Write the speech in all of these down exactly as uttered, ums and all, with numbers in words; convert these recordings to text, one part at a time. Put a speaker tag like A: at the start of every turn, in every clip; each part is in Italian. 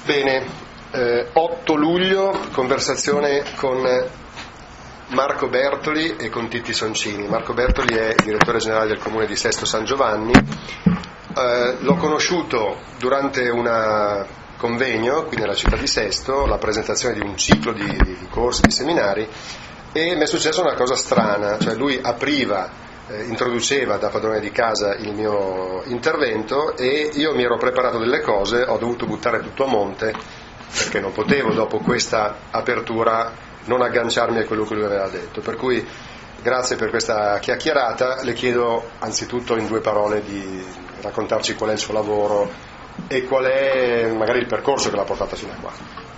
A: Bene, eh, otto luglio, conversazione con Marco Bertoli e con Titti Soncini. Marco Bertoli è direttore generale del comune di Sesto San Giovanni. Eh, l'ho conosciuto durante un convegno qui nella città di Sesto, la presentazione di un ciclo di, di corsi, di seminari, e mi è successa una cosa strana, cioè lui apriva Eh, introduceva da padrone di casa il mio intervento e io mi ero preparato delle cose, ho dovuto buttare tutto a monte perché non potevo dopo questa apertura non agganciarmi a quello che lui aveva detto, per cui grazie per questa chiacchierata. Le chiedo anzitutto in due parole di raccontarci qual è il suo lavoro e qual è magari il percorso che l'ha portata fino a qua.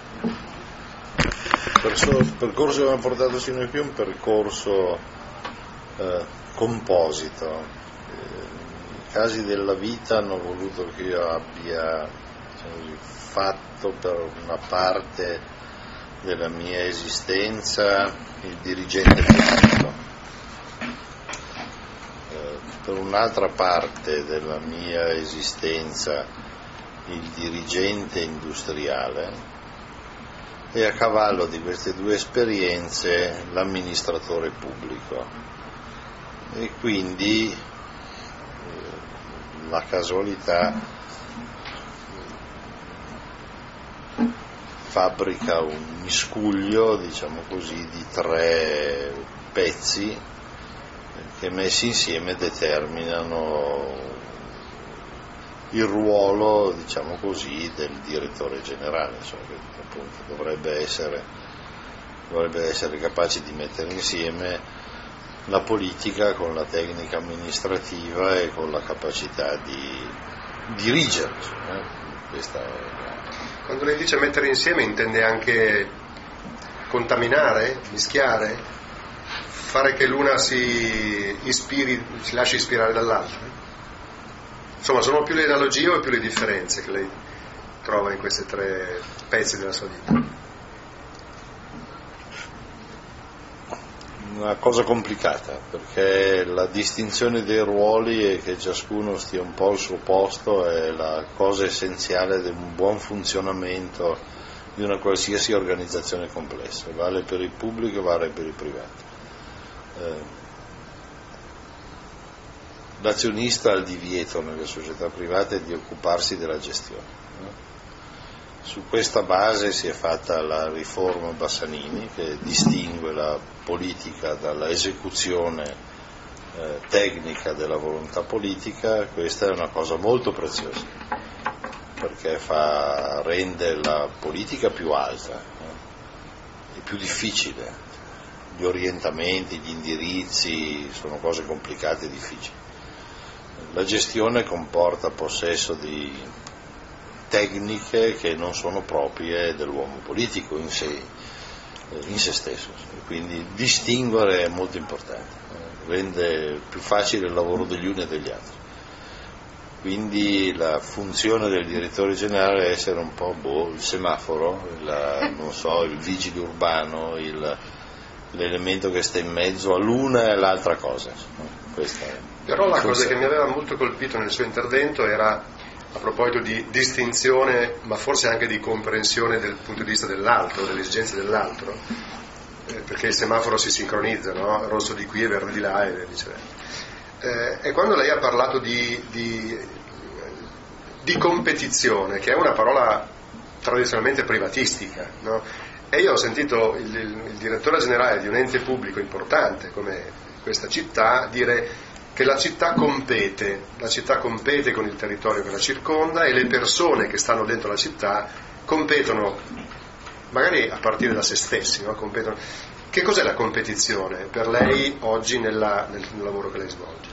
B: Il percorso che mi ha portato fino a qui è un percorso eh, composito. I casi della vita hanno voluto che io abbia, diciamo, fatto per una parte della mia esistenza il dirigente politico, eh, per un'altra parte della mia esistenza il dirigente industriale e a cavallo di queste due esperienze l'amministratore pubblico. E quindi eh, la casualità fabbrica un miscuglio, diciamo così, di tre pezzi che messi insieme determinano il ruolo, diciamo così, del direttore generale, insomma, che appunto dovrebbe essere, dovrebbe essere capace di mettere insieme la politica con la tecnica amministrativa e con la capacità di dirigere. Eh? Questa è la...
A: Quando lei dice mettere insieme intende anche contaminare, mischiare, fare che l'una si ispiri, si lasci ispirare dall'altra? Insomma, sono più le analogie o più le differenze che lei trova in questi tre pezzi della sua vita?
B: Una cosa complicata, perché la distinzione dei ruoli e che ciascuno stia un po' al suo posto è la cosa essenziale di un buon funzionamento di una qualsiasi organizzazione complessa, vale per il pubblico e vale per il privato. Eh, l'azionista ha il divieto nelle società private di occuparsi della gestione. Su questa base si è fatta la riforma Bassanini, che distingue la politica dalla esecuzione eh, tecnica della volontà politica. Questa è una cosa molto preziosa, perché fa, rende la politica più alta eh, e più difficile. Gli orientamenti, gli indirizzi sono cose complicate e difficili. La gestione comporta possesso di tecniche che non sono proprie dell'uomo politico in sé, in se stesso, quindi distinguere è molto importante, rende più facile il lavoro degli uni e degli altri. Quindi la funzione del direttore generale è essere un po' boh, il semaforo, il, non so, il vigile urbano, il, l'elemento che sta in mezzo all'una e all'altra cosa. Questa è,
A: Però la cosa che mi aveva molto colpito nel suo intervento era, a proposito di distinzione, ma forse anche di comprensione del punto di vista dell'altro, delle esigenze dell'altro, eh, perché il semaforo si sincronizza, no? Rosso di qui e verde di là e viceversa. Eh, e quando lei ha parlato di, di, di competizione, che è una parola tradizionalmente privatistica, no? E io ho sentito il, il, il direttore generale di un ente pubblico importante come questa città dire che la città compete, la città compete con il territorio che la circonda e le persone che stanno dentro la città competono, magari a partire da se stessi, no? Competono. Che cos'è la competizione per lei oggi nella, nel, nel lavoro che lei svolge?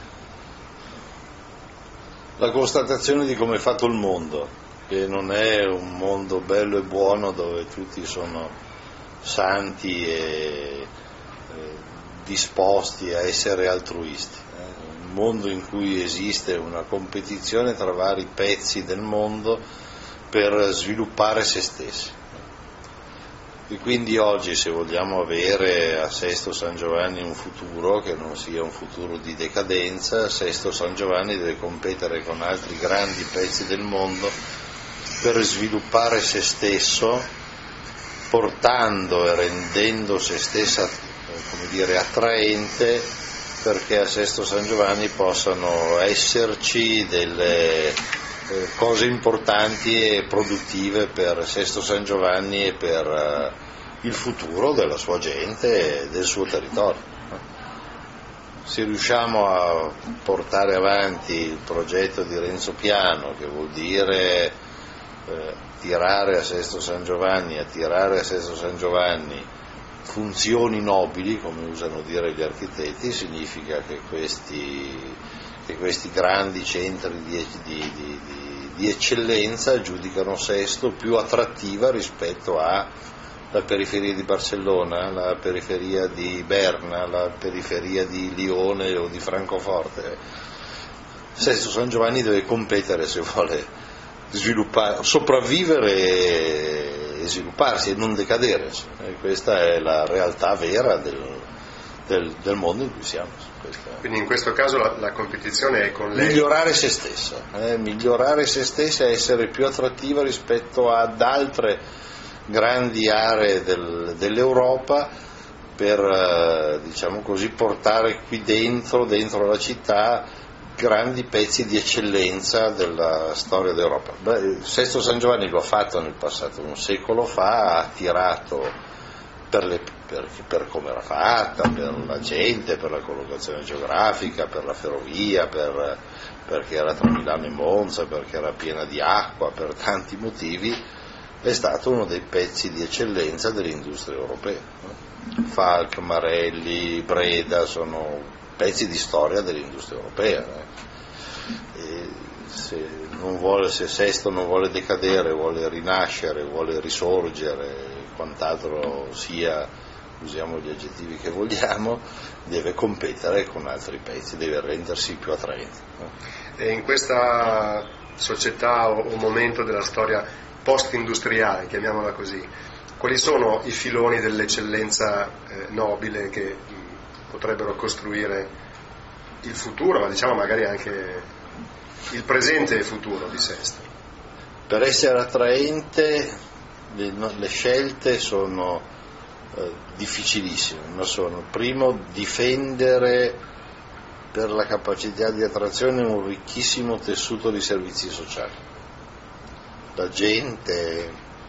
B: La constatazione di come è fatto il mondo, che non è un mondo bello e buono dove tutti sono santi e eh, disposti a essere altruisti. Mondo in cui esiste una competizione tra vari pezzi del mondo per sviluppare se stessi. E quindi oggi, se vogliamo avere a Sesto San Giovanni un futuro che non sia un futuro di decadenza, Sesto San Giovanni deve competere con altri grandi pezzi del mondo per sviluppare se stesso, portando e rendendo se stessa, come dire, attraente, perché a Sesto San Giovanni possano esserci delle eh, cose importanti e produttive per Sesto San Giovanni e per eh, il futuro della sua gente e del suo territorio. Se riusciamo a portare avanti il progetto di Renzo Piano, che vuol dire eh, tirare a Sesto San Giovanni, attirare a Sesto San Giovanni funzioni nobili, come usano dire gli architetti, significa che questi, che questi grandi centri di, di, di, di, di eccellenza giudicano Sesto più attrattiva rispetto a la periferia di Barcellona, la periferia di Berna, la periferia di Lione o di Francoforte. Sesto San Giovanni deve competere se vuole sviluppare, sopravvivere e svilupparsi e non decadere. E questa è la realtà vera del, del, del mondo in cui siamo. Questa...
A: Quindi in questo caso la, la competizione è con lei?
B: Migliorare se stessa, eh, migliorare se stessa e essere più attrattiva rispetto ad altre grandi aree del, dell'Europa per eh, diciamo così portare qui dentro, dentro la città, grandi pezzi di eccellenza della storia d'Europa. Beh, Sesto San Giovanni lo ha fatto nel passato, un secolo fa, ha attirato per, le, per, per come era fatta, per la gente, per la collocazione geografica, per la ferrovia, per, perché era tra Milano e Monza, perché era piena di acqua, per tanti motivi. È stato uno dei pezzi di eccellenza dell'industria europea. Falck, Marelli, Breda sono pezzi di storia dell'industria europea. E se, non vuole, se Sesto non vuole decadere, vuole rinascere, vuole risorgere, quant'altro sia, usiamo gli aggettivi che vogliamo, deve competere con altri pezzi, deve rendersi più attraente.
A: E in questa società o momento della storia post-industriale, chiamiamola così, quali sono i filoni dell'eccellenza eh, nobile che mh, potrebbero costruire il futuro, ma diciamo magari anche il presente e il futuro di Sesto?
B: Per essere attraente le, no, le scelte sono eh, difficilissime, ma sono: primo, difendere per la capacità di attrazione un ricchissimo tessuto di servizi sociali. La gente,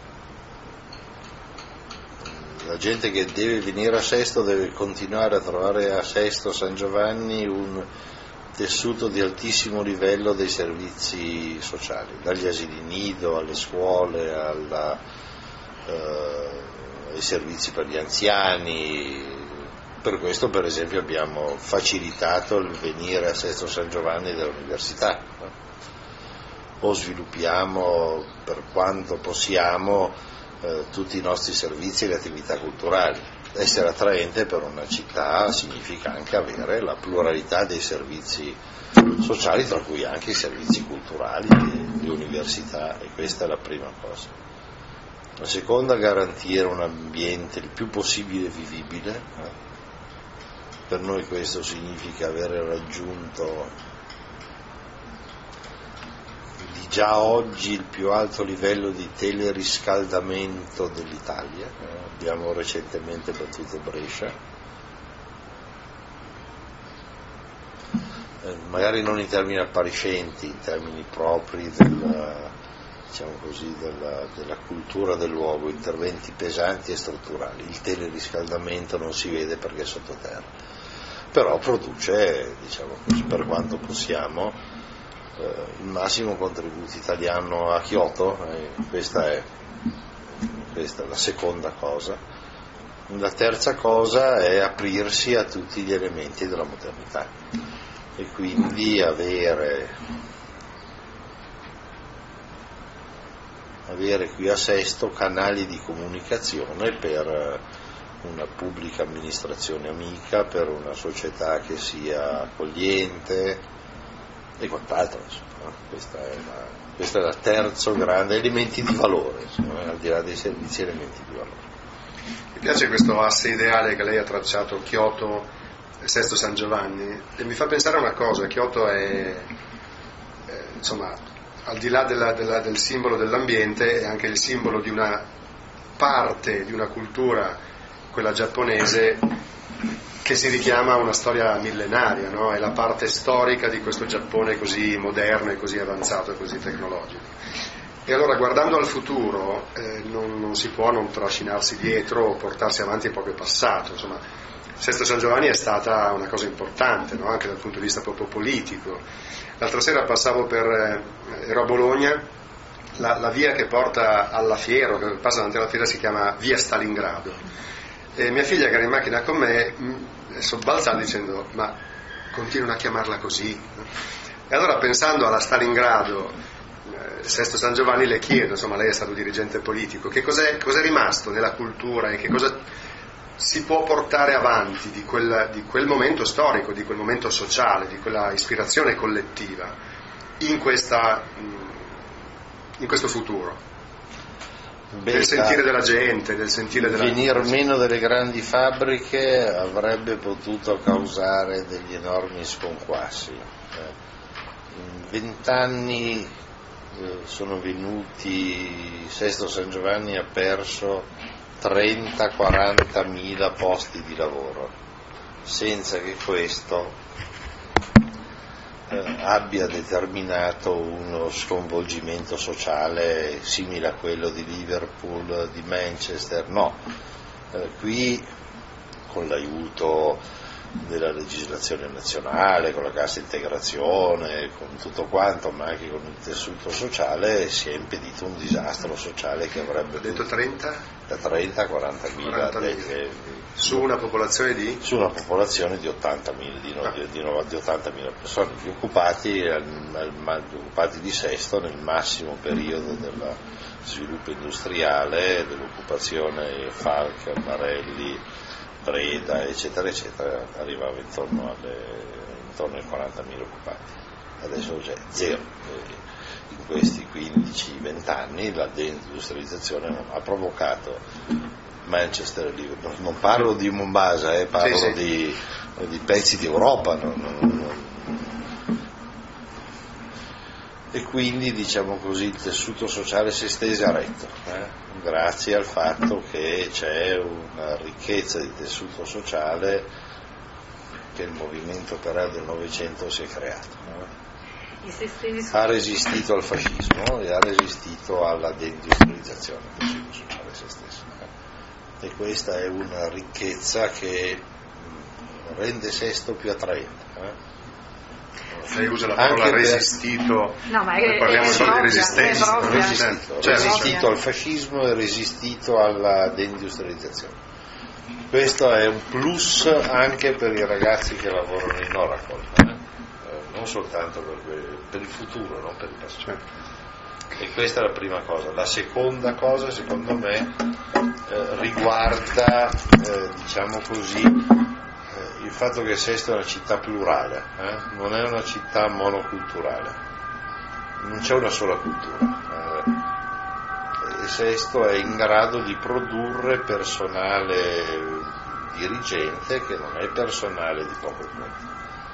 B: la gente che deve venire a Sesto deve continuare a trovare a Sesto San Giovanni un tessuto di altissimo livello dei servizi sociali, dagli asili nido alle scuole, alla, eh, ai servizi per gli anziani. Per questo, per esempio, abbiamo facilitato il venire a Sesto San Giovanni dell'università. O sviluppiamo per quanto possiamo eh, tutti i nostri servizi e le attività culturali. Essere attraente per una città significa anche avere la pluralità dei servizi sociali, tra cui anche i servizi culturali, le università, e questa è la prima cosa. La seconda, garantire un ambiente il più possibile vivibile. Eh. Per noi questo significa avere raggiunto già oggi il più alto livello di teleriscaldamento dell'Italia. Eh, abbiamo recentemente battuto Brescia, eh, magari non in termini appariscenti, in termini propri della, diciamo così, della, della cultura del luogo, interventi pesanti e strutturali. Il teleriscaldamento non si vede perché è sottoterra, però produce, diciamo così, per quanto possiamo, Eh, il massimo contributo italiano a Kyoto. Eh, questa, è, questa è la seconda cosa. La terza cosa è aprirsi a tutti gli elementi della modernità e quindi avere, avere qui a Sesto canali di comunicazione per una pubblica amministrazione amica, per una società che sia accogliente e quant'altro. Insomma. Questa è la, questo è il terzo grande elementi di valore, insomma, al di là dei servizi, elementi di valore.
A: Mi piace questo asse ideale che lei ha tracciato, Kyoto e Sesto San Giovanni, e mi fa pensare a una cosa: Kyoto è, è insomma al di là della, della, del simbolo dell'ambiente, è anche il simbolo di una parte, di una cultura, quella giapponese, che si richiama a una storia millenaria, no? È la parte storica di questo Giappone così moderno e così avanzato e così tecnologico. E allora, guardando al futuro, eh, non, non si può non trascinarsi dietro o portarsi avanti proprio passato. Insomma, Sesto San Giovanni è stata una cosa importante, no? Anche dal punto di vista proprio politico. L'altra sera passavo per, eh, ero a Bologna, la, la via che porta alla fiera, che passa davanti alla fiera, si chiama via Stalingrado. E mia figlia, che era in macchina con me, mh, sobbalza dicendo: ma continuano a chiamarla così? E allora, pensando alla Stalingrado, eh, Sesto San Giovanni, le chiedo, insomma, lei è stato dirigente politico, che cos'è, cos'è rimasto nella cultura e che cosa si può portare avanti di quel, di quel momento storico, di quel momento sociale, di quella ispirazione collettiva in, questa, in questo futuro. Beh, del sentire della gente, del sentire della...
B: Venir meno delle grandi fabbriche avrebbe potuto causare degli enormi sconquassi. In vent'anni eh, sono venuti, Sesto San Giovanni ha perso trenta quaranta mila posti di lavoro, senza che questo eh, abbia determinato uno sconvolgimento sociale simile a quello di Liverpool, di Manchester. No, eh, qui con l'aiuto della legislazione nazionale, con la cassa integrazione, con tutto quanto, ma anche con il tessuto sociale, si è impedito un disastro sociale che avrebbe...
A: Ho detto trenta?
B: Da trenta a quaranta mila
A: su una popolazione di?
B: Su una popolazione di ottantamila, di, no, di, di, di ottantamila persone, gli occupati, gli occupati di Sesto nel massimo periodo del sviluppo industriale, dell'occupazione Falck, Marelli, Breda, eccetera, eccetera, arrivava intorno, alle, intorno ai quarantamila occupati. Adesso c'è zero. In questi quindici venti anni la deindustrializzazione ha provocato Manchester e Liverpool. Non parlo di Mombasa, eh, parlo sì, sì. Di, di pezzi d'Europa. No, no, no. E quindi, diciamo così, il tessuto sociale si è steso a retto, eh? grazie al fatto che c'è una ricchezza di tessuto sociale che il movimento operaio del Novecento si è creato. Eh? Ha resistito al fascismo e ha resistito alla deindustrializzazione del tessuto sociale se stesso. Eh? E questa è una ricchezza che rende Sesto più attraente. Eh?
A: Lei usa la parola
B: anche
A: resistito,
C: no, ma è,
A: parliamo
C: è
A: solo
C: propria,
A: di resistenza,
B: è resistito,
A: cioè,
B: resistito al fascismo e resistito alla deindustrializzazione. Questo è un plus anche per i ragazzi che lavorano in Oracle, eh? non soltanto per, per il futuro, non per il passato. E questa è la prima cosa. La seconda cosa, secondo me, eh, riguarda, eh, diciamo così, il fatto che Sesto è una città plurale, eh? non è una città monoculturale, non c'è una sola cultura, eh? e Sesto è in grado di produrre personale dirigente che non è personale di poco conto.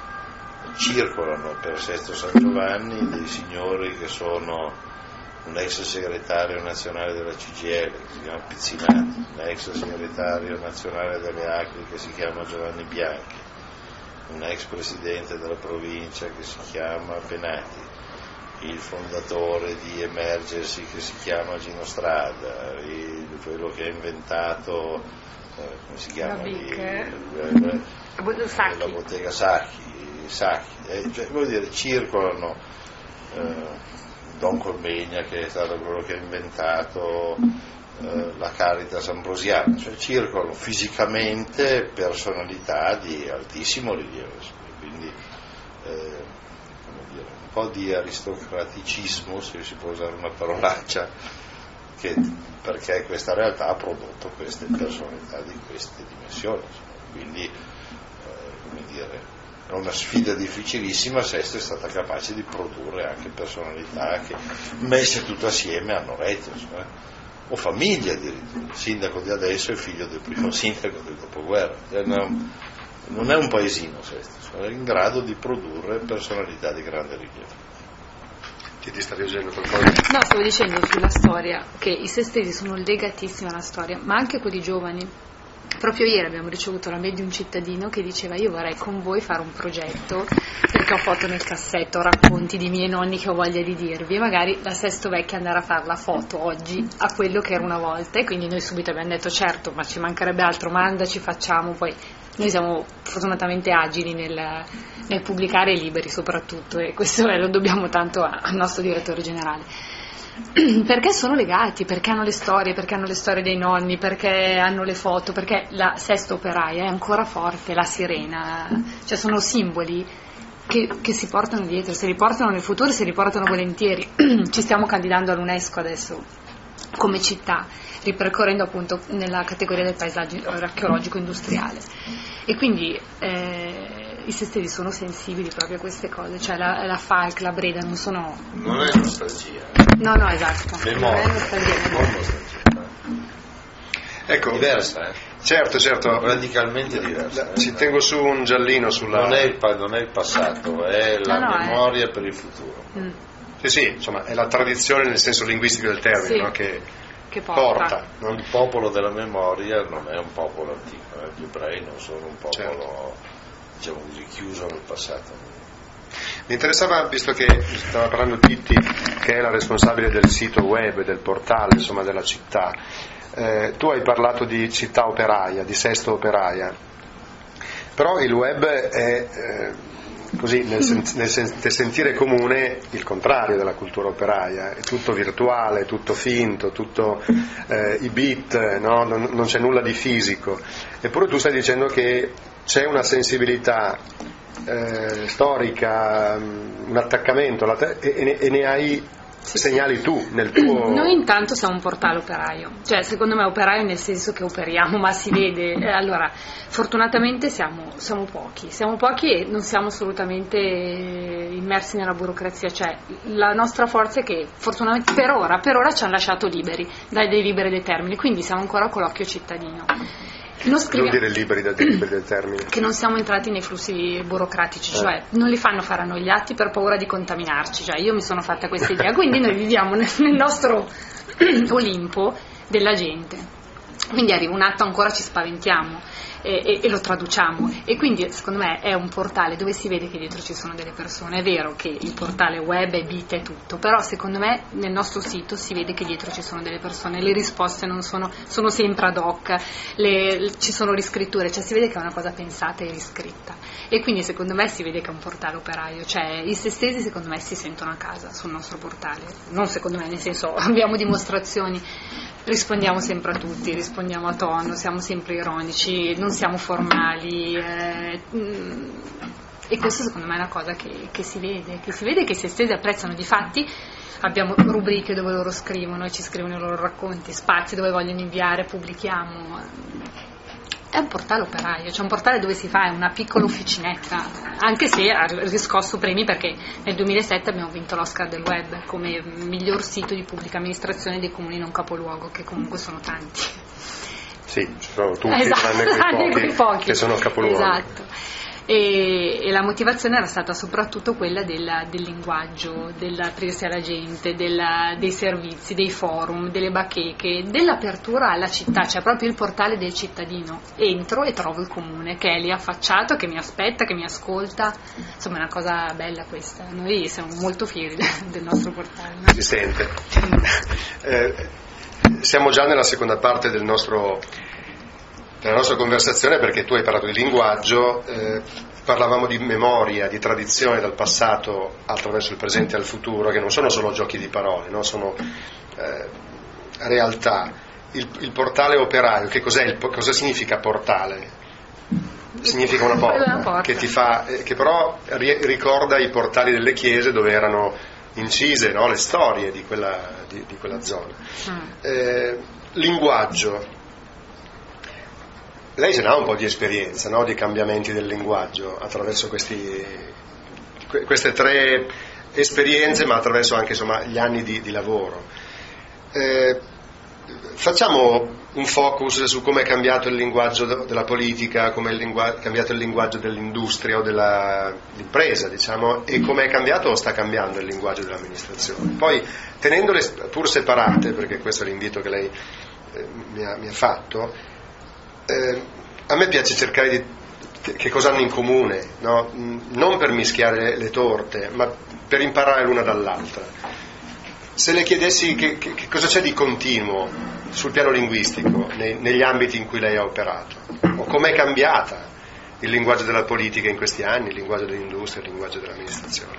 B: Circolano per Sesto San Giovanni dei signori che sono un ex segretario nazionale della C G I L che si chiama Pizzinatti, un ex segretario nazionale delle Acri che si chiama Giovanni Bianchi, un ex presidente della provincia che si chiama Penati, il fondatore di Emergency che si chiama Gino Strada, il, quello che ha inventato, eh, come si chiama? Lì, eh, la bottega Sacchi, Sacchi eh, cioè, vuol dire, circolano eh, Don Colmegna che è stato quello che ha inventato eh, la Caritas ambrosiana, cioè circolano fisicamente personalità di altissimo rilievo, quindi eh, come dire, un po' di aristocraticismo, se si può usare una parolaccia, che, perché questa realtà ha prodotto queste personalità di queste dimensioni, quindi eh, come dire, è una sfida difficilissima. Sesto è stata capace di produrre anche personalità che messe tutte assieme hanno retto, cioè, o famiglie addirittura. Il sindaco di adesso è figlio del primo sindaco del dopoguerra, cioè, non, non è un paesino Sesto, cioè, è in grado di produrre personalità di grande rilievo.
A: Ti, ti stavi dicendo qualcosa?
C: No, stavo dicendo sulla storia che i sestesi sono legatissimi alla storia, ma anche quelli giovani. Proprio ieri abbiamo ricevuto la mail di un cittadino che diceva: io vorrei con voi fare un progetto perché ho foto nel cassetto, racconti di miei nonni che ho voglia di dirvi, e magari la Sesto Vecchia andare a fare la foto oggi a quello che era una volta. E quindi noi subito abbiamo detto: certo, ma ci mancherebbe altro, mandaci, facciamo. Poi noi siamo fortunatamente agili nel, nel pubblicare, e liberi soprattutto, e questo lo dobbiamo tanto al nostro direttore generale. Perché sono legati, perché hanno le storie, perché hanno le storie dei nonni, perché hanno le foto, perché la Sesta Operaia è ancora forte, la sirena, cioè sono simboli che, che si portano dietro, se li portano nel futuro, se li portano volentieri. Ci stiamo candidando all'UNESCO adesso come città, ripercorrendo appunto nella categoria del paesaggio archeologico industriale, e quindi eh, i sestesi sono sensibili proprio a queste cose, cioè la, la Falck, la Breda non sono...
B: Non è nostalgia.
C: No, no, esatto.
B: Memoria.
C: Non è nostalgia.
B: Non nostalgia.
A: Ecco,
B: diversa, eh?
A: Certo, certo.
B: Radicalmente diversa. Eh?
A: Ci tengo su un giallino sulla...
B: Non è il, non è il passato, è la
C: no, no,
B: memoria
C: è...
B: per il futuro.
C: Mm.
A: Sì, sì, insomma, è la tradizione nel senso linguistico del termine,
C: Sì.
A: no? che,
C: che porta.
A: porta no?
B: Il popolo della memoria non è un popolo antico, eh? Gli ebrei non sono un popolo,
A: Certo.
B: diciamo così, chiuso nel passato.
A: Mi interessava, visto che stava parlando Titti, che è la responsabile del sito web, del portale, insomma, della città, eh, tu hai parlato di città operaia, di Sesto Operaia, però il web è eh, così nel, sen- nel, sen- nel sentire comune il contrario della cultura operaia, è tutto virtuale, tutto finto, tutto eh, i bit, no? non, non c'è nulla di fisico, eppure tu stai dicendo che c'è una sensibilità eh, storica, un attaccamento alla te- e, e, ne, e ne hai
C: Sì,
A: segnali
C: sì.
A: tu nel tuo...
C: Noi intanto siamo un portale operaio, cioè secondo me operaio nel senso che operiamo, ma si vede. Eh, allora, fortunatamente siamo, siamo pochi, siamo pochi e non siamo assolutamente immersi nella burocrazia, cioè la nostra forza è che fortunatamente per ora, per ora ci hanno lasciato liberi, dai dei liberi dei termini, quindi siamo ancora con l'occhio cittadino. Non
A: Devo dire liberi da liberi del termine.
C: Che non siamo entrati nei flussi burocratici, cioè eh. non li fanno fare a noi gli atti per paura di contaminarci, cioè io mi sono fatta questa idea, quindi noi viviamo nel, nel nostro Olimpo della gente, quindi arriva un atto ancora ci spaventiamo e, e, e lo traduciamo, e quindi secondo me è un portale dove si vede che dietro ci sono delle persone. È vero che il portale web è bit e tutto, però secondo me nel nostro sito si vede che dietro ci sono delle persone, le risposte non sono, sono sempre ad hoc, le, le, ci sono riscritture, cioè si vede che è una cosa pensata e riscritta, e quindi secondo me si vede che è un portale operaio, cioè i sestesi secondo me si sentono a casa sul nostro portale, non secondo me, nel senso abbiamo dimostrazioni, rispondiamo sempre a tutti, rispondiamo a tono, siamo sempre ironici, non siamo formali, eh, e questo secondo me è una cosa che, che si vede, che si vede che i sestesi apprezzano. Difatti abbiamo rubriche dove loro scrivono e ci scrivono i loro racconti, spazi dove vogliono inviare, pubblichiamo. È un portale operaio, cioè un portale dove si fa una piccola officinetta, anche se ha riscosso premi perché nel duemilasette abbiamo vinto l'Oscar del web come miglior sito di pubblica amministrazione dei comuni non capoluogo, che comunque sono tanti.
A: Sì, ci sono tutti,
C: esatto,
A: tranne quei
C: tranne
A: pochi,
C: quei pochi
A: che sono capoluoghi.
C: Esatto. E, e la motivazione era stata soprattutto quella della, del linguaggio, dell'aprirsi alla gente, della, dei servizi, dei forum, delle bacheche, dell'apertura alla città, cioè proprio il portale del cittadino. Entro e trovo il comune che è lì affacciato, che mi aspetta, che mi ascolta, insomma è una cosa bella questa. Noi siamo molto fieri del nostro portale, no?
A: Si sente. eh, siamo già nella seconda parte del nostro della nostra conversazione, perché tu hai parlato di linguaggio, eh, parlavamo di memoria, di tradizione dal passato attraverso il presente al futuro, che non sono solo giochi di parole, no? Sono eh, realtà. Il, il portale operaio, che cos'è? Il, cosa significa portale? Significa una porta,
C: una porta.
A: Che, ti fa, eh, che però ri, ricorda i portali delle chiese dove erano incise, no? Le storie di quella, di, di quella zona. Mm. Eh, linguaggio. Lei ce n'ha un po' di esperienza, no? Di cambiamenti del linguaggio attraverso questi, queste tre esperienze, ma attraverso anche insomma, gli anni di, di lavoro. Eh, facciamo un focus su come è cambiato il linguaggio della politica, come è cambiato il linguaggio dell'industria o dell'impresa, diciamo, e come è cambiato o sta cambiando il linguaggio dell'amministrazione. Poi, tenendole pur separate, perché questo è l'invito che lei eh, mi, ha, mi ha fatto, eh, a me piace cercare di che cosa hanno in comune, no? Non per mischiare le, le torte, ma per imparare l'una dall'altra. Se le chiedessi che, che, che cosa c'è di continuo sul piano linguistico nei, negli ambiti in cui lei ha operato, o com'è cambiata il linguaggio della politica in questi anni, il linguaggio dell'industria, il linguaggio dell'amministrazione.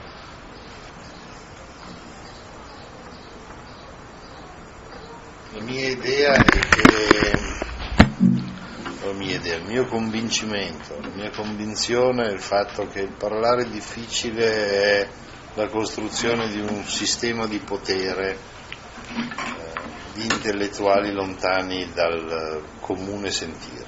B: La mia idea è che la mia idea, il mio convincimento, la mia convinzione è il fatto che il parlare difficile è la costruzione di un sistema di potere eh, di intellettuali lontani dal comune sentire,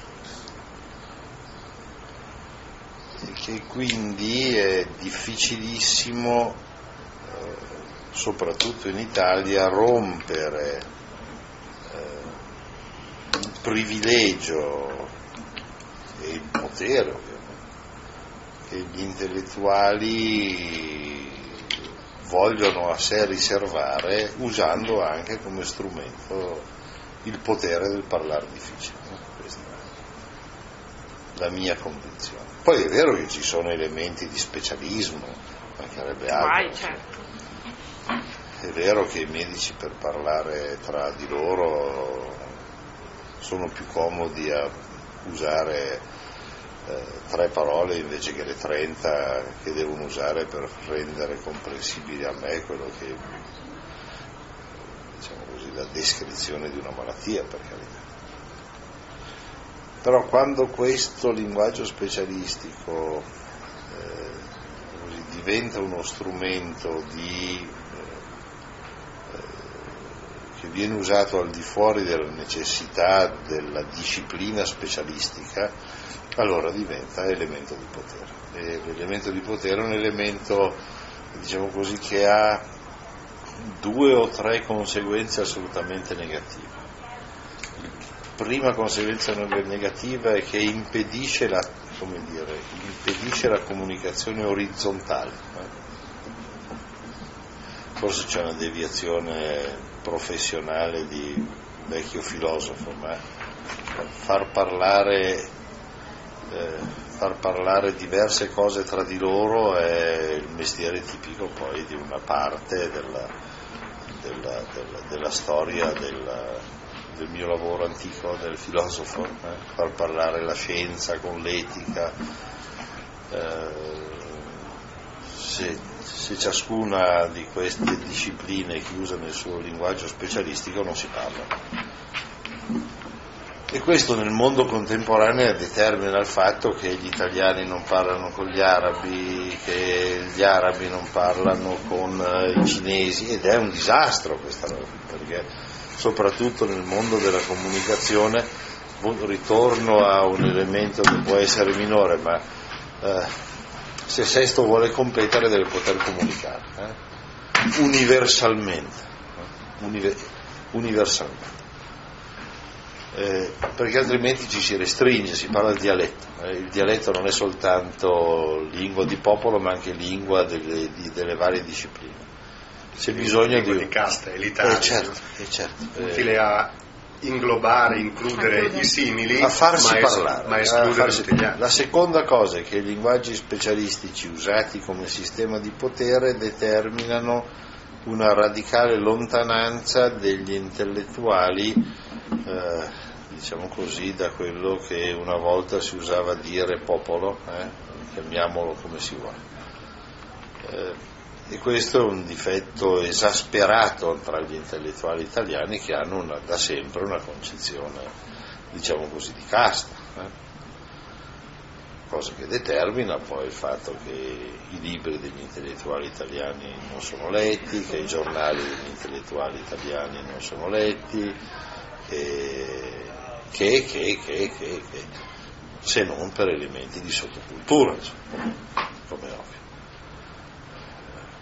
B: e che quindi è difficilissimo, eh, soprattutto in Italia, rompere eh, il privilegio e il potere, ovviamente, che gli intellettuali vogliono a sé riservare, usando anche come strumento il potere del parlare difficile. Questa è la mia convinzione. Poi è vero che ci sono elementi di specialismo, mancherebbe altro.
C: Vai, certo.
B: È vero che i medici, per parlare tra di loro, sono più comodi a usare Eh, tre parole invece che le trenta che devono usare per rendere comprensibile a me quello che, diciamo così, la descrizione di una malattia, per carità. Però quando questo linguaggio specialistico eh, così, diventa uno strumento di, eh, che viene usato al di fuori della necessità della disciplina specialistica, allora diventa elemento di potere. E l'elemento di potere è un elemento, diciamo così, che ha due o tre conseguenze assolutamente negative. La prima conseguenza negativa è che impedisce la, come dire, impedisce la comunicazione orizzontale. Forse c'è una deviazione professionale di vecchio filosofo, ma far parlare Eh, far parlare diverse cose tra di loro è il mestiere tipico poi di una parte della, della, della, della storia della, del mio lavoro antico del filosofo, eh? Far parlare la scienza con l'etica, eh, se, se ciascuna di queste discipline è chiusa nel suo linguaggio specialistico non si parla. E questo nel mondo contemporaneo determina il fatto che gli italiani non parlano con gli arabi, che gli arabi non parlano con i cinesi, ed è un disastro questa cosa, perché soprattutto nel mondo della comunicazione, ritorno a un elemento che può essere minore, ma eh, se Sesto vuole competere deve poter comunicare eh? universalmente, eh? Univer- universalmente. Eh, perché altrimenti ci si restringe, si parla del dialetto. Eh, il dialetto non è soltanto lingua di popolo, ma anche lingua delle, di, delle varie discipline. C'è bisogno di...
A: di casta, elitaria.
B: Eh, certo, eh, certo.
A: Utile
B: Eh,
A: a inglobare, includere i simili,
B: a farsi
A: ma
B: parlare,
A: es- ma
B: a
A: escludere
B: farsi
A: tutti gli altri.
B: La seconda cosa è che i linguaggi specialistici usati come sistema di potere determinano una radicale lontananza degli intellettuali, eh, diciamo così, da quello che una volta si usava dire popolo, eh, chiamiamolo come si vuole. Eh, e questo è un difetto esasperato tra gli intellettuali italiani, che hanno una, da sempre una concezione, diciamo così, di casta, eh. Cosa che determina poi il fatto che i libri degli intellettuali italiani non sono letti, che i giornali degli intellettuali italiani non sono letti, che, che, che, che, che, che se non per elementi di sottocultura, insomma, come ovvio.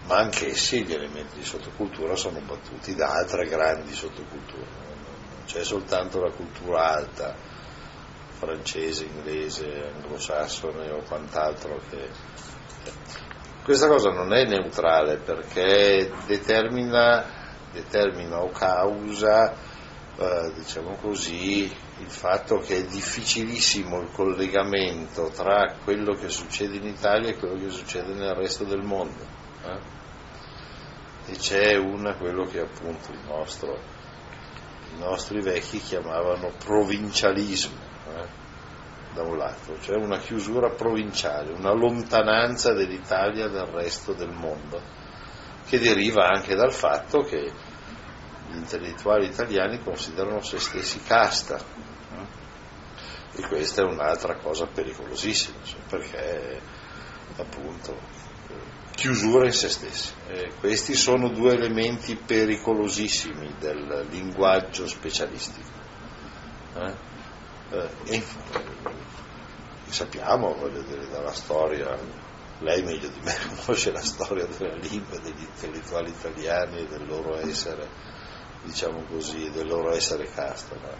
B: ma anch'essi gli elementi di sottocultura sono battuti da altre grandi sottoculture, non c'è soltanto la cultura alta, francese, inglese, anglosassone o quant'altro che... Questa cosa non è neutrale perché determina, determina o causa, eh, diciamo così, il fatto che è difficilissimo il collegamento tra quello che succede in Italia e quello che succede nel resto del mondo. Eh? E c'è una, quello che appunto il nostro, i nostri vecchi chiamavano provincialismo, eh? Da un lato, cioè una chiusura provinciale, una lontananza dell'Italia dal resto del mondo, che deriva anche dal fatto che gli intellettuali italiani considerano se stessi casta, eh? E questa è un'altra cosa pericolosissima, cioè perché appunto chiusura in se stessi. E questi sono due elementi pericolosissimi del linguaggio specialistico. Eh? Eh, e sappiamo, voglio dire, dalla storia, lei meglio di me conosce la storia della lingua, degli intellettuali italiani e del loro essere, diciamo così, del loro essere casta. No?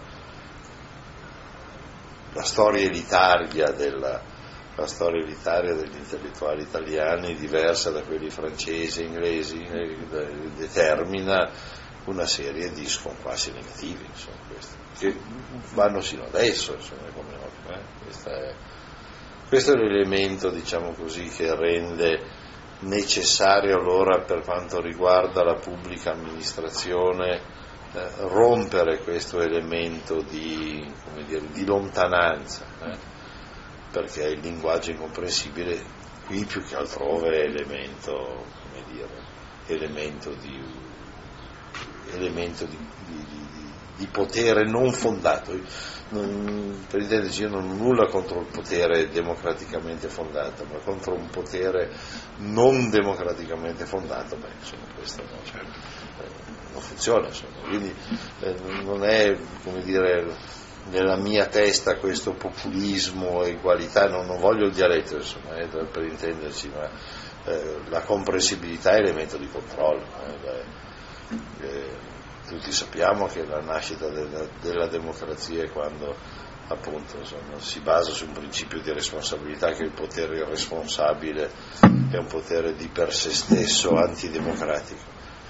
B: La storia elitaria della, la storia elitaria degli intellettuali italiani, diversa da quelli francesi e inglesi, eh, determina una serie di sconquassi negativi, insomma, questi, che vanno sino adesso, insomma, come noto, eh? Questa è, questo è l'elemento, diciamo così, che rende necessario allora, per quanto riguarda la pubblica amministrazione, eh, rompere questo elemento di, come dire, di lontananza, eh? Perché il linguaggio incomprensibile qui più che altrove è elemento, come dire, elemento di elemento di, di, di, di potere non fondato. Non, per intenderci, io non ho nulla contro il potere democraticamente fondato, ma contro un potere non democraticamente fondato, beh, insomma, questo no, cioè, eh, non funziona, insomma. Quindi eh, non è, come dire, nella mia testa questo populismo e egualità, non, non voglio il dialetto, insomma, eh, per intenderci, ma eh, la comprensibilità è elemento di controllo. Eh, Eh, tutti sappiamo che la nascita della, della democrazia è quando appunto insomma, si basa su un principio di responsabilità, che il potere irresponsabile è un potere di per sé stesso antidemocratico,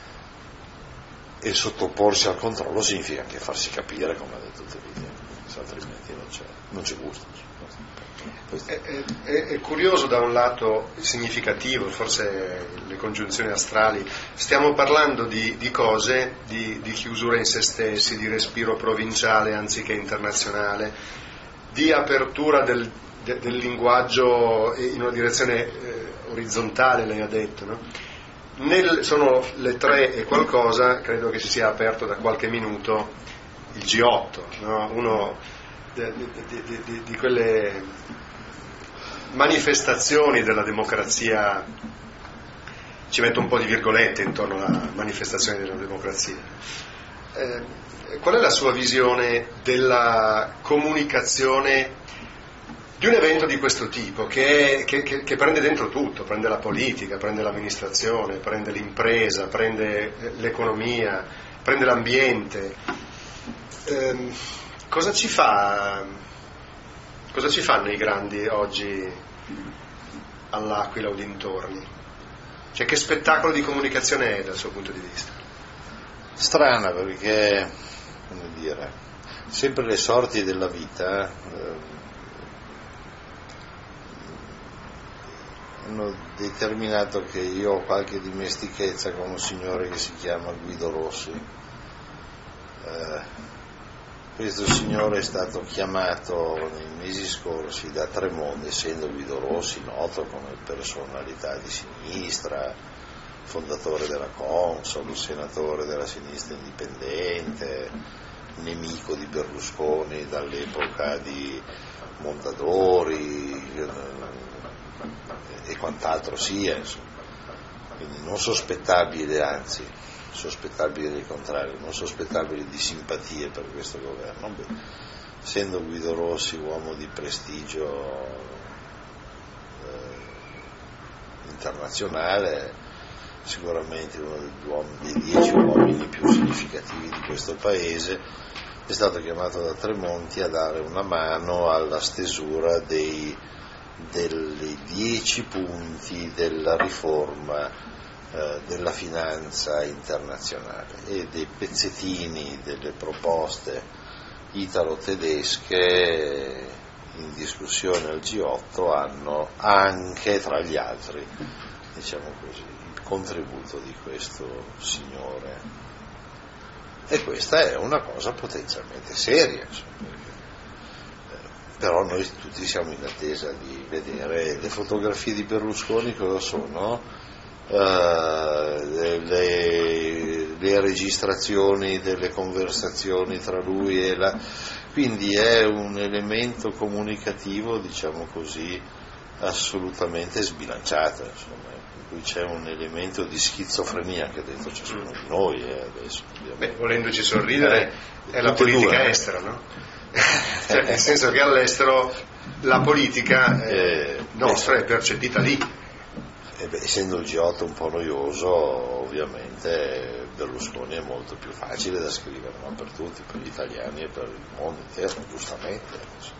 B: e sottoporsi al controllo significa anche farsi capire, come ha detto Teviti, altrimenti non c'è, non c'è gusto.
A: È, è, è curioso, da un lato significativo, forse le congiunzioni astrali, stiamo parlando di, di cose, di, di chiusura in se stessi, di respiro provinciale anziché internazionale, di apertura del, de, del linguaggio in una direzione eh, orizzontale, lei ha detto, no? Nel, sono le tre e qualcosa, credo che si sia aperto da qualche minuto il G otto, no? Uno di, di, di, di, di quelle manifestazioni della democrazia, ci metto un po' di virgolette intorno alla manifestazione della democrazia. Eh, qual è la sua visione della comunicazione di un evento di questo tipo, che, è, che, che, che prende dentro tutto, prende la politica, prende l'amministrazione, prende l'impresa, prende l'economia, prende l'ambiente? Eh, cosa ci fa... Cosa ci fanno i grandi oggi all'Aquila o dintorni? Cioè, che spettacolo di comunicazione è dal suo punto di vista?
B: Strana, perché, come dire, sempre le sorti della vita eh, hanno determinato che io ho qualche dimestichezza con un signore che si chiama Guido Rossi. Eh, Questo signore è stato chiamato nei mesi scorsi da Tremonti, essendo Guido Rossi noto come personalità di sinistra, fondatore della Consol, senatore della sinistra indipendente, nemico di Berlusconi dall'epoca di Mondadori e quant'altro sia, insomma. Quindi non sospettabile, anzi sospettabile del contrario, non sospettabile di simpatie per questo governo. Beh, essendo Guido Rossi uomo di prestigio eh, internazionale, sicuramente uno degli uomini, dei dieci uomini più significativi di questo paese, è stato chiamato da Tremonti a dare una mano alla stesura dei, dei dieci punti della riforma eh, della finanza internazionale e dei pezzettini delle proposte italo-tedesche in discussione al G otto hanno anche, tra gli altri, diciamo così, il contributo di questo signore. E questa è una cosa potenzialmente seria, insomma, perché, eh, però noi tutti siamo in attesa di vedere le fotografie di Berlusconi cosa sono, eh, le, le registrazioni delle conversazioni tra lui e la... quindi è un elemento comunicativo, diciamo così, assolutamente sbilanciato, insomma. Cui c'è un elemento di schizofrenia anche dentro ciascuno di noi eh, adesso.
A: Beh, volendoci sorridere, eh, è la politica due, estera, no? Cioè, nel senso che all'estero la politica eh, eh, nostra beh, è percepita lì.
B: Eh beh, essendo il G otto un po' noioso, ovviamente Berlusconi è molto più facile da scrivere, no? Per tutti, per gli italiani e per il mondo intero, giustamente.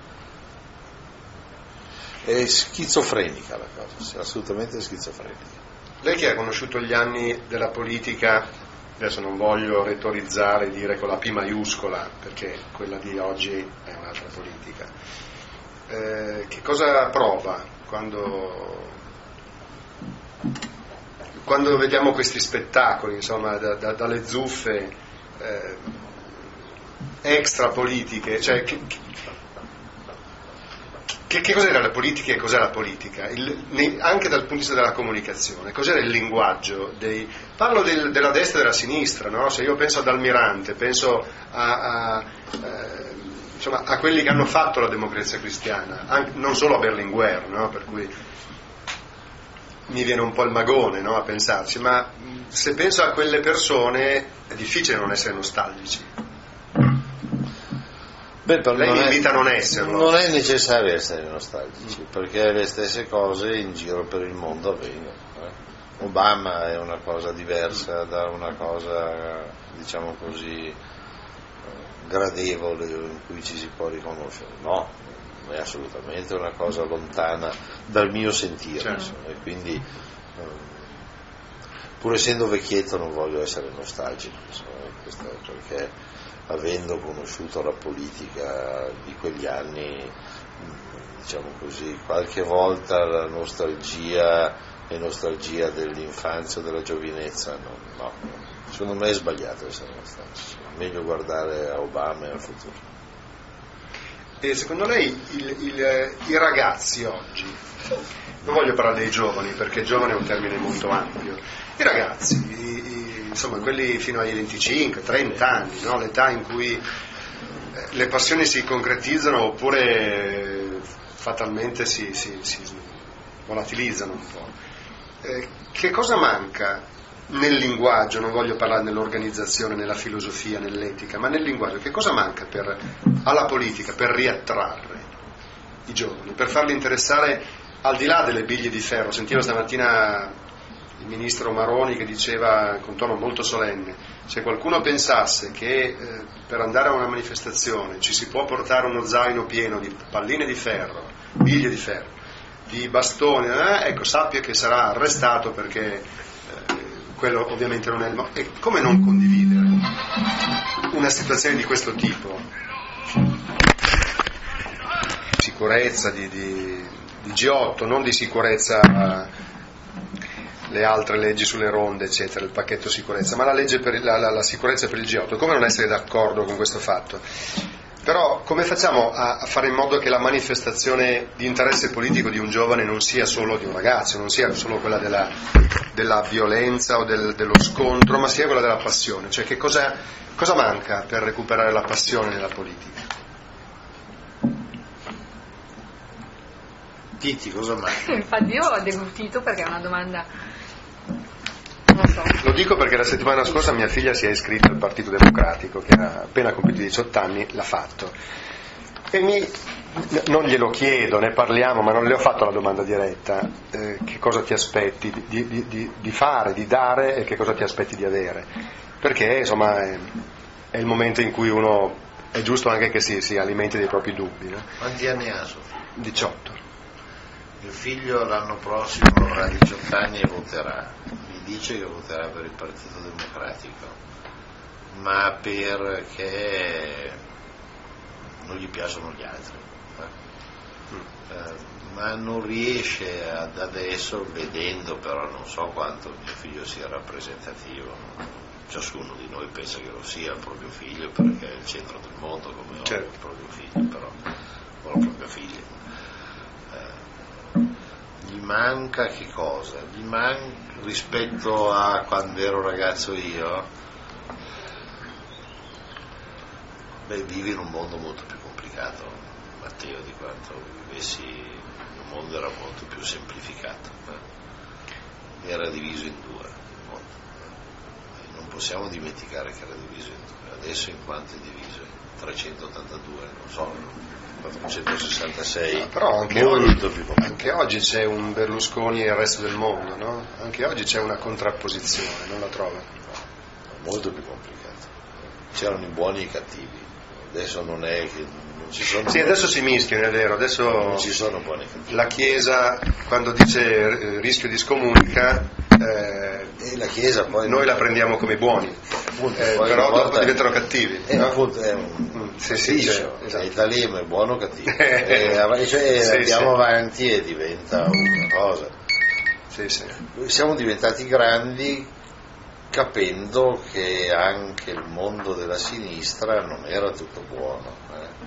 B: È schizofrenica la cosa, assolutamente schizofrenica.
A: Lei che ha conosciuto gli anni della politica, adesso non voglio retorizzare e dire con la P maiuscola, perché quella di oggi è un'altra politica, eh, che cosa prova quando, quando vediamo questi spettacoli, insomma, da, da, dalle zuffe eh, extra politiche, cioè che, Che, che cos'era la politica e cos'è la politica? Il, ne, anche dal punto di vista della comunicazione, cos'era il linguaggio? Dei, parlo del, della destra e della sinistra, no? Se io penso ad Almirante, penso a, a, eh, insomma, a quelli che hanno fatto la Democrazia Cristiana, anche, non solo a Berlinguer, no? Per cui mi viene un po' il magone, no? A pensarci, ma se penso a quelle persone è difficile non essere nostalgici.
B: Beh,
A: Lei mi invita a non esserlo.
B: Non è necessario essere nostalgici, perché le stesse cose in giro per il mondo avvengono. Eh? Obama è una cosa diversa da una cosa, diciamo così, gradevole in cui ci si può riconoscere. No, è assolutamente una cosa lontana dal mio sentire. Certo. Insomma, e quindi, pur essendo vecchietto, non voglio essere nostalgico, insomma, questo, perché avendo conosciuto la politica di quegli anni, diciamo così, qualche volta la nostalgia è nostalgia dell'infanzia o della giovinezza, no, no, secondo me è sbagliato essere nostalgici, è meglio guardare a Obama e al futuro.
A: E secondo lei il, il, i ragazzi oggi, non voglio parlare dei giovani perché giovane è un termine molto ampio, i ragazzi, i, i, insomma quelli fino ai venticinque trenta anni, no? L'età in cui eh, le passioni si concretizzano oppure fatalmente si, si, si volatilizzano un po'. Eh, che cosa manca nel linguaggio, non voglio parlare nell'organizzazione, nella filosofia, nell'etica, ma nel linguaggio, che cosa manca per, alla politica per riattrarre i giovani, per farli interessare al di là delle biglie di ferro? Sentivo stamattina il ministro Maroni che diceva con tono molto solenne: se qualcuno pensasse che eh, per andare a una manifestazione ci si può portare uno zaino pieno di palline di ferro, biglie di ferro, di bastoni, eh, ecco, sappia che sarà arrestato, perché eh, quello ovviamente non è il modo. E come non condividere una situazione di questo tipo? Sicurezza di, di, di G otto, non di sicurezza, eh, le altre leggi sulle ronde, eccetera, il pacchetto sicurezza, ma la legge per la, la, la sicurezza per il G otto. Come non essere d'accordo con questo fatto? Però come facciamo a, a fare in modo che la manifestazione di interesse politico di un giovane non sia solo di un ragazzo, non sia solo quella della, della violenza o del, dello scontro, ma sia quella della passione? Cioè che cosa, cosa manca per recuperare la passione nella politica?
B: Titi, cosa manca?
C: Infatti io ho deglutito perché è una domanda... Non so.
A: Lo dico perché la settimana scorsa mia figlia si è iscritta al Partito Democratico, che ha appena compiuto diciotto anni, l'ha fatto. E mi, non glielo chiedo, ne parliamo, ma non le ho fatto la domanda diretta, eh, che cosa ti aspetti di, di, di, di fare, di dare e che cosa ti aspetti di avere, perché insomma è, è il momento in cui uno è giusto anche che si, si alimenti dei propri dubbi, no?
B: Quanti anni ha Sofia?
A: diciotto.
B: Mio figlio l'anno prossimo avrà diciotto anni e voterà, mi dice che voterà per il Partito Democratico, ma perché non gli piacciono gli altri, eh? Eh, ma non riesce ad adesso, vedendo però non so quanto mio figlio sia rappresentativo, ciascuno di noi pensa che lo sia il proprio figlio perché è il centro del mondo come certo. Ho il proprio figlio, però o la propria figlia. Gli manca che cosa? Gli manca rispetto a quando ero ragazzo io, beh, vivi in un mondo molto più complicato, Matteo, di quanto vivessi in un mondo era molto più semplificato, eh? Era diviso in due il mondo, eh? Non possiamo dimenticare che era diviso in due, adesso in quanto è diviso in trecentottantadue, non so, quattrocentosessantasei,
A: no, però anche oggi, anche oggi c'è un Berlusconi e il resto del mondo, no? Anche oggi c'è una contrapposizione, non la trova?
B: No, molto più complicato. C'erano i buoni e i cattivi, adesso non è che non ci sono.
A: Sì, buoni, adesso si mischiano, è vero, adesso
B: non ci sono buoni e cattivi.
A: La Chiesa quando dice rischio di scomunica, eh,
B: e la Chiesa poi
A: noi la prendiamo come buoni, appunto, eh, però dopo diventano cattivi.
B: Eh,
A: no?
B: Appunto, è un
A: mm, sì, sì, cioè, esatto.
B: Il Talema è buono o cattivo, e, cioè, sì, andiamo sì. avanti e diventa una cosa.
A: Sì, sì.
B: Siamo diventati grandi capendo che anche il mondo della sinistra non era tutto buono. Eh?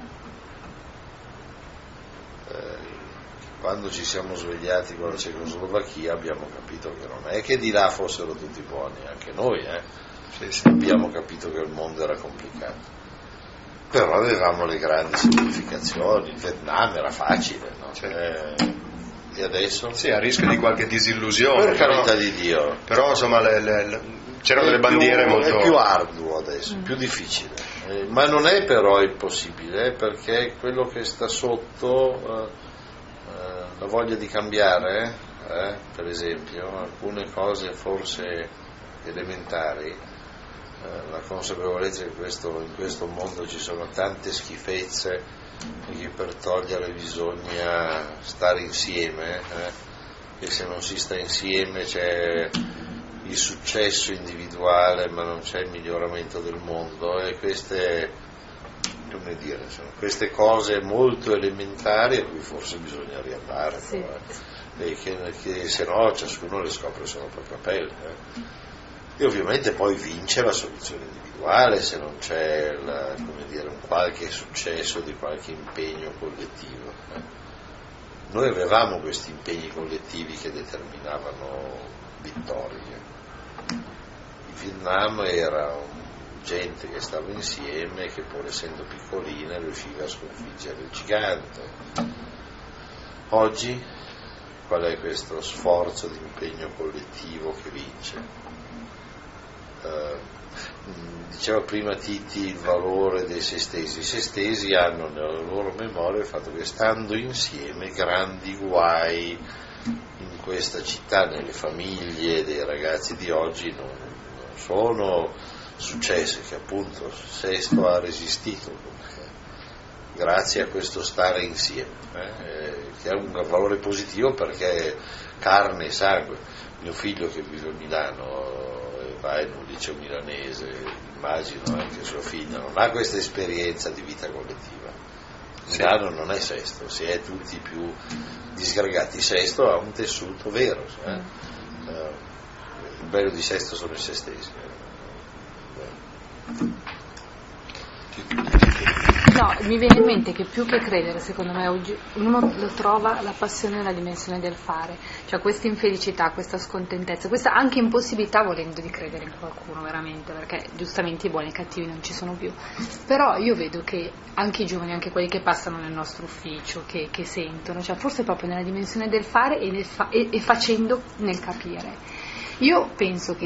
B: Eh, quando ci siamo svegliati con la Cecoslovacchia abbiamo capito che non è che di là fossero tutti buoni, anche noi eh? sì, sì. abbiamo capito che il mondo era complicato, però avevamo le grandi semplificazioni, il Vietnam era facile, no? Sì. Eh, e adesso?
A: Sì, a rischio di qualche disillusione,
B: per carità
A: però,
B: di Dio,
A: però insomma le, le, le, c'erano delle bandiere
B: più,
A: molto...
B: è più arduo adesso, mm. più difficile, eh, ma non è però impossibile, perché quello che sta sotto eh, la voglia di cambiare, eh, per esempio, alcune cose forse elementari, eh, la consapevolezza che questo, in questo mondo ci sono tante schifezze e che per toglierle bisogna stare insieme, eh, e se non si sta insieme c'è il successo individuale ma non c'è il miglioramento del mondo, e queste... come dire, sono queste cose molto elementari a cui forse bisogna riandare, sì. no? e che, che se no ciascuno le scopre sulla propria pelle, eh? E ovviamente poi vince la soluzione individuale se non c'è la, come dire, un qualche successo di qualche impegno collettivo, eh? Noi avevamo questi impegni collettivi che determinavano vittorie. Il Vietnam era un gente che stava insieme, che pur essendo piccolina riusciva a sconfiggere il gigante. Oggi qual è questo sforzo di impegno collettivo che vince? Eh, diceva prima Titti il valore dei sestesi. I sestesi hanno nella loro memoria il fatto che stando insieme grandi guai in questa città, nelle famiglie dei ragazzi di oggi non, non sono successe, che appunto Sesto ha resistito grazie a questo stare insieme, eh, che ha un valore positivo perché carne e sangue. Mio figlio che vive a Milano e va in un liceo milanese, immagino anche sua figlia, non ha questa esperienza di vita collettiva. Milano non è Sesto, si è tutti più disgregati. Sesto ha un tessuto vero, eh? Eh, il bello di Sesto sono i sestesi.
C: No, mi viene in mente che più che credere, secondo me oggi uno lo trova la passione nella dimensione del fare, cioè questa infelicità, questa scontentezza, questa anche impossibilità volendo di credere in qualcuno veramente, perché giustamente i buoni e i cattivi non ci sono più, però io vedo che anche i giovani, anche quelli che passano nel nostro ufficio, che, che sentono, cioè forse proprio nella dimensione del fare e, nel fa- e, e facendo nel capire. Io penso che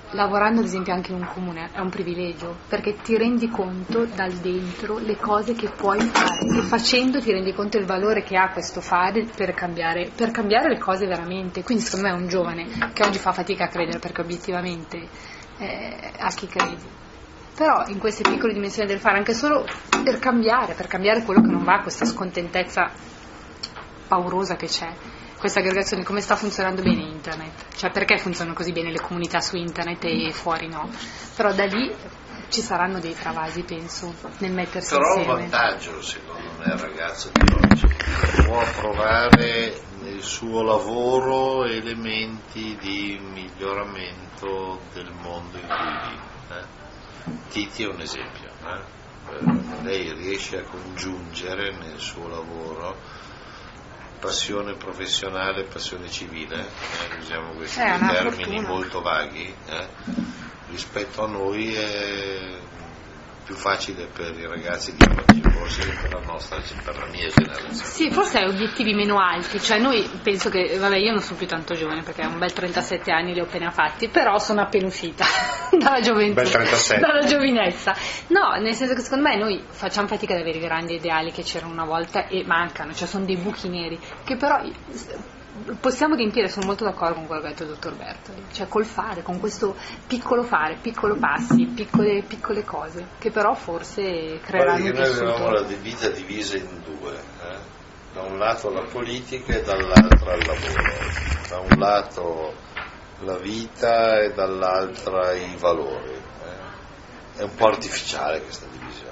C: lavorando ad esempio anche in un comune è un privilegio, perché ti rendi conto dal dentro le cose che puoi fare e facendo ti rendi conto del valore che ha questo fare per cambiare, per cambiare le cose veramente. Quindi secondo me è un giovane che oggi fa fatica a credere, perché obiettivamente eh, a chi credi, però in queste piccole dimensioni del fare, anche solo per cambiare, per cambiare quello che non va, questa scontentezza paurosa che c'è, questa aggregazione, come sta funzionando bene internet, cioè perché funzionano così bene le comunità su internet e fuori no, però da lì ci saranno dei travasi, penso, nel mettersi
B: però
C: insieme.
B: Però un vantaggio secondo me il ragazzo di oggi può trovare nel suo lavoro elementi di miglioramento del mondo in cui vive. eh? Titi è un esempio, eh? Lei riesce a congiungere nel suo lavoro passione professionale e passione civile, eh, usiamo questi
C: eh,
B: due termini
C: fortuna.
B: molto vaghi, eh, rispetto a noi è più facile per i ragazzi di oggi, forse per la nostra, per la mia generazione.
C: Sì, forse hai obiettivi meno alti, cioè noi penso che, vabbè, io non sono più tanto giovane perché ho un bel trentasette anni, li ho appena fatti, però sono appena uscita dalla gioventù,
A: bel trentasette.
C: Dalla giovinezza. No, nel senso che secondo me noi facciamo fatica ad avere i grandi ideali che c'erano una volta e mancano, cioè sono dei buchi neri che però possiamo riempire. Sono molto d'accordo con quello che ha detto il dottor Bertoli, cioè col fare, con questo piccolo fare, piccolo passi, piccole, piccole cose che però forse creeranno un
B: Noi
C: tessuto.
B: avevamo la vita divisa in due, eh? Da un lato la politica e dall'altro il lavoro, da un lato la vita e dall'altra i valori, eh? È un po' artificiale questa divisione.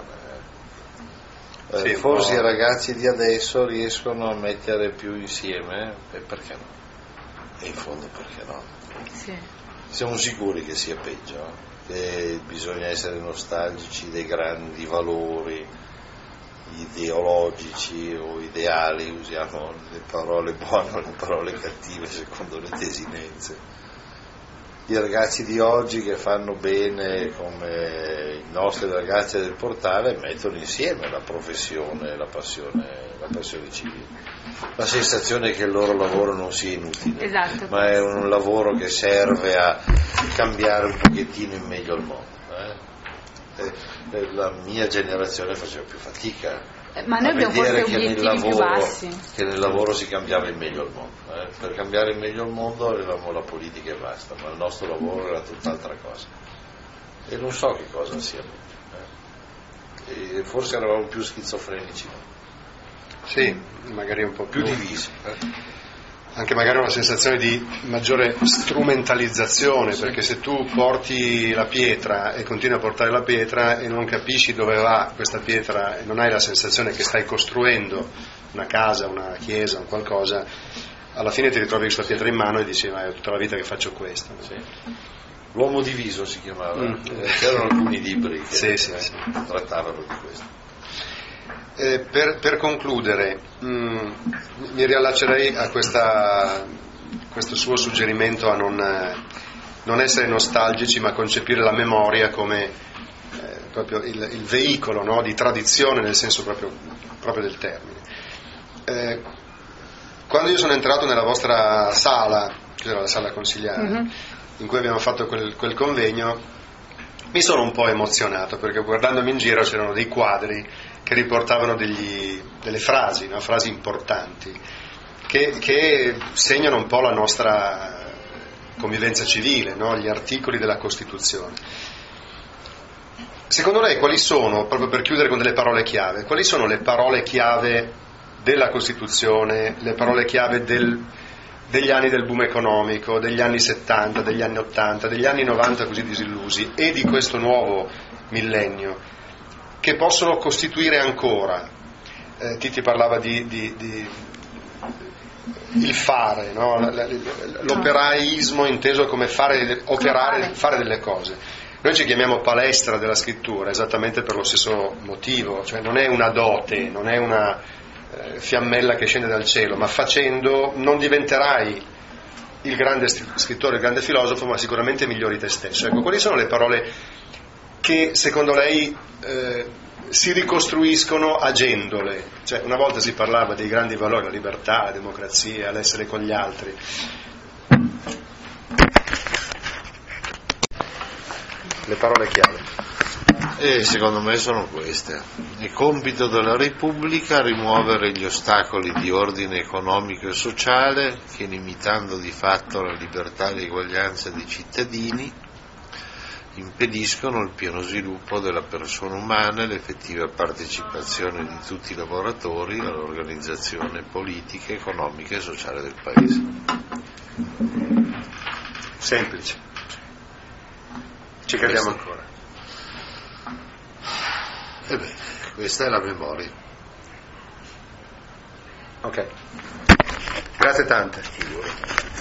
B: Eh,
A: Sì,
B: forse
A: no.
B: I ragazzi di adesso riescono a mettere più insieme, e perché no? E in fondo perché no?
C: Sì.
B: Siamo sicuri che sia peggio, che bisogna essere nostalgici dei grandi valori ideologici o ideali, usiamo le parole buone o le parole cattive secondo le desinenze. I ragazzi di oggi che fanno bene come i nostri ragazzi del portale mettono insieme la professione e la passione, la passione civile. La sensazione è che il loro lavoro non sia inutile,
C: Esatto.
B: ma è un lavoro che serve a cambiare un pochettino in meglio il mondo. Eh? Eh, la mia generazione faceva più fatica
C: Ma noi
B: a
C: abbiamo forse
B: vedere che nel,
C: obiettivi più
B: lavoro,
C: bassi.
B: che nel lavoro si cambiava in meglio il mondo. Eh? Per cambiare in meglio il mondo avevamo la politica e basta, ma il nostro lavoro era tutt'altra cosa. E non so che cosa sia meglio. Eh? E forse eravamo più schizofrenici.
A: Sì, magari un po'
B: Più
A: più
B: divisi. Eh?
A: Anche magari una sensazione di maggiore strumentalizzazione, sì. Perché se tu porti la pietra e continui a portare la pietra e non capisci dove va questa pietra e non hai la sensazione che stai costruendo una casa, una chiesa, un qualcosa, alla fine ti ritrovi questa pietra in mano e dici ma è tutta la vita che faccio questo.
B: Sì. L'uomo diviso si chiamava,
A: Mm.
B: eh, c'erano alcuni libri che
A: sì, sì,
B: eh,
A: sì.
B: trattavano di questo.
A: Eh, per, per concludere, mh, mi riallaccerei a questa, questo suo suggerimento a non, eh, non essere nostalgici, ma concepire la memoria come eh, proprio il, il veicolo, no, di tradizione nel senso proprio, proprio del termine. Eh, quando io sono entrato nella vostra sala, che era la sala consigliare, mm-hmm. in cui abbiamo fatto quel, quel convegno, mi sono un po' emozionato perché guardandomi in giro c'erano dei quadri che riportavano degli, delle frasi, no? Frasi importanti che, che segnano un po' la nostra convivenza civile, no? Gli articoli della Costituzione. Secondo lei quali sono, proprio per chiudere con delle parole chiave, quali sono le parole chiave della Costituzione, le parole chiave del, degli anni del boom economico, degli anni settanta, degli anni ottanta, degli anni novanta così disillusi e di questo nuovo millennio, che possono costituire ancora, eh, Titi parlava di, di, di il fare, no? L'operaismo inteso come fare, operare, fare delle cose. Noi ci chiamiamo palestra della scrittura esattamente per lo stesso motivo, cioè non è una dote, non è una eh, fiammella che scende dal cielo, ma facendo non diventerai il grande scrittore, il grande filosofo, ma sicuramente migliori te stesso. Ecco, quali sono le parole che secondo lei eh, si ricostruiscono agendole? Cioè, una volta si parlava dei grandi valori, la libertà, la democrazia, l'essere con gli altri. le parole chiave.
B: E secondo me sono queste. È compito della Repubblica rimuovere gli ostacoli di ordine economico e sociale che, limitando di fatto la libertà e l'eguaglianza dei cittadini, impediscono il pieno sviluppo della persona umana e l'effettiva partecipazione di tutti i lavoratori all'organizzazione politica, economica e sociale del Paese.
A: Semplice. Ci crediamo ancora.
B: E beh, questa è la memoria.
A: Ok. Grazie tante.